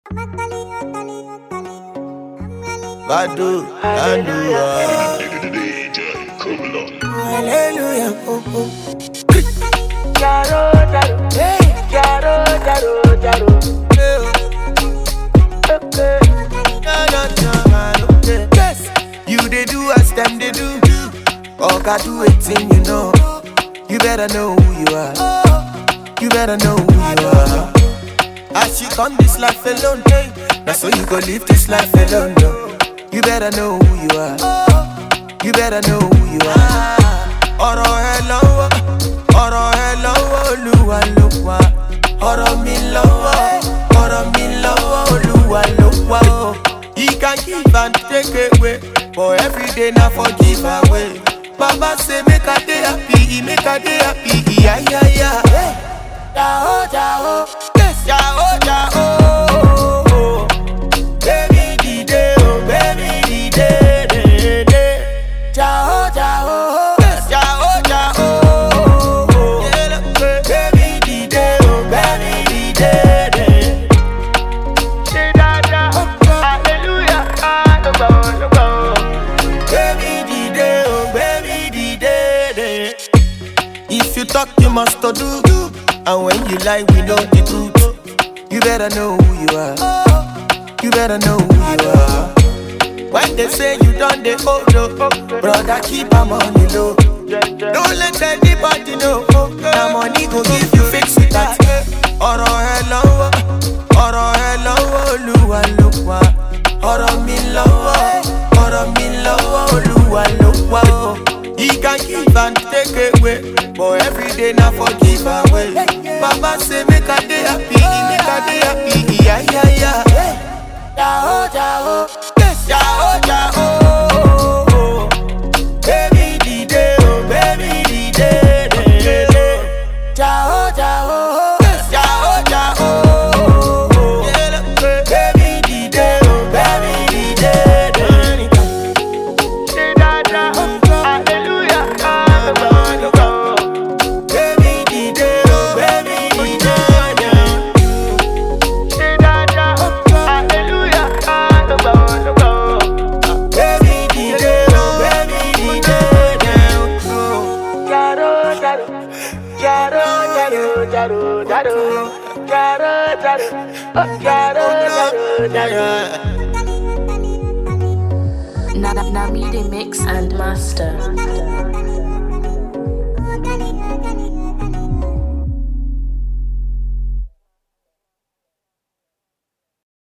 Badu, Andua. Hallelujah, oh, oh. Jaro, jaro, hey, jaro, jaro, jaro. Okay. Yes, you they do as them they do. Oga do a thing, you know. You better know who you are. You better know who you are. As you come this life alone, hey, that's so you go live this life alone, no. You better know who you are. You better know who you are. Ọ̀rọ̀ ẹ lọ́wọ́, Olúwa ló wà. Ọ̀rọ̀ mi lọ́wọ́, Olúwa ló wà. He can give and take away, but every day na for give away. Baba say make a day happy, make a day happy, yeah, yeah, yeah. Jao, jao, yes, jao, jao. Baby, the day, oh, baby, the day. Jao, jao, yes, jao, jao. Baby, the day, oh, baby, the day. Say that, hallelujah, hallelujah. Baby, the day, oh, baby, the day. If you talk, you must to do. And when you lie, we know the truth. You better know who you are. You better know who you are. When they say you done the old, brother, keep am on the low. Don't let anybody know. Now money go give you fix with that. Ọ̀rọ̀ ẹ lọ́wọ́, Olúwa ló wà. Ọ̀rọ̀ mi lọ́wọ́, Olúwa ló wà. He can give and take away, but every day na for give away. Baba say make a day happy, yeah, yeah, yeah. Jao, jao, yes, jao, jao. Baby, the day, oh, baby, the day. Jao, jao, yes, jao, jao. Baby, the day, oh, baby, the day. Say that, hallelujah, hallelujah. Baby, the day, oh, baby, the day. Say that, hallelujah, hallelujah. Baby, the day, oh, baby, the day. Jaro, jaro, jaro, jaro, jaro, jaro, jaro, oh, jaro, jaro, jaro. Namidi Mix and Master.